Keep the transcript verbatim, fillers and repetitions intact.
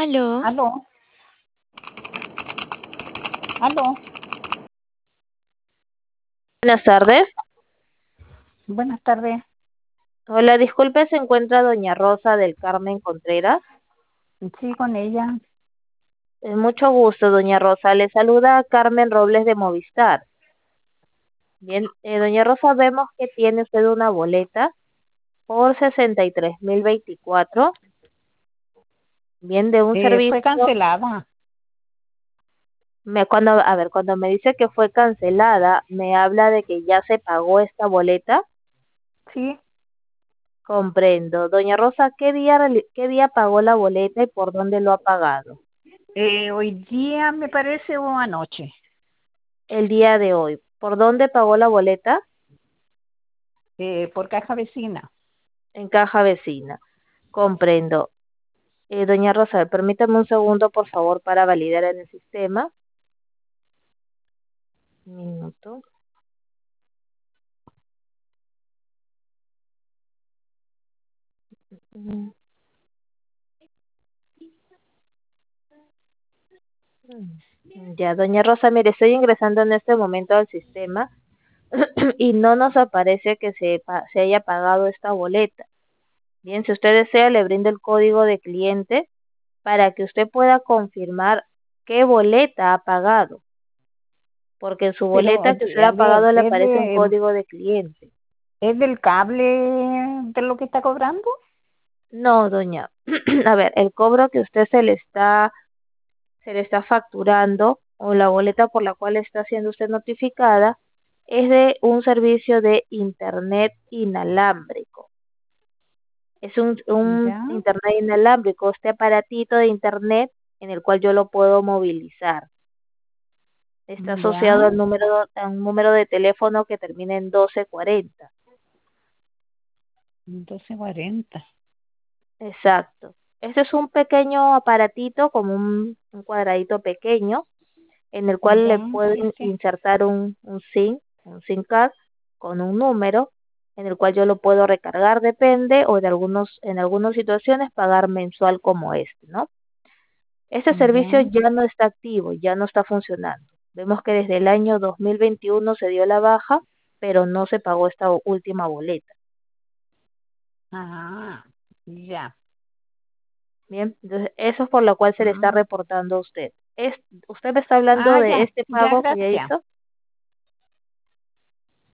Aló, Aló, aló. Buenas tardes. Buenas tardes. Hola, disculpe, ¿se encuentra doña Rosa del Carmen Contreras? Sí, con ella. Eh, mucho gusto, doña Rosa. Le saluda Carmen Robles de Movistar. Bien, eh, doña Rosa, vemos que tiene usted una boleta por sesenta y tres mil veinticuatro. Bien, de un Eh, fue servicio. cancelada. Me, cuando, a ver, cuando me dice que fue cancelada, me habla de que ya se pagó esta boleta. Sí. Comprendo. Doña Rosa, ¿qué día, reali- qué día pagó la boleta y por dónde lo ha pagado? Eh, hoy día me parece o anoche. El día de hoy. ¿Por dónde pagó la boleta? Eh, por caja vecina. En caja vecina. Comprendo. Eh, doña Rosa, permítame un segundo, por favor, para validar en el sistema. Un minuto. Mm, mm. Ya, doña Rosa, mire, estoy ingresando en este momento al sistema y no nos aparece que se, pa- se haya pagado esta boleta. Bien, si usted desea, le brindo el código de cliente para que usted pueda confirmar qué boleta ha pagado, porque en su Pero, boleta que usted eh, a ha ver, pagado le ¿es aparece un de, código de cliente. ¿es del cable de lo que está cobrando? No, doña. A ver, el cobro que usted se le está, se le está facturando o la boleta por la cual está siendo usted notificada es de un servicio de internet inalámbrico. Es un, un Ya, internet inalámbrico, este aparatito de internet en el cual yo lo puedo movilizar. Está asociado ya, al número, a un número de teléfono que termina en doce cuarenta. doce cuarenta. Exacto. Este es un pequeño aparatito, como un, un cuadradito pequeño, en el cual le Ya, sí, pueden sí. insertar un, un SIM, un SIM card con un número, en el cual yo lo puedo recargar, depende, o de algunos, en algunas situaciones pagar mensual como este, ¿no? Este servicio Ya. ya no está activo, ya no está funcionando. Vemos que desde el año dos mil veintiuno se dio la baja, pero no se pagó esta última boleta. Ah, ya. Bien, entonces eso es por lo cual se le está Mm. reportando a usted. Es, usted me está hablando Ah, de ya, este ya, pago que ya gracias. hizo.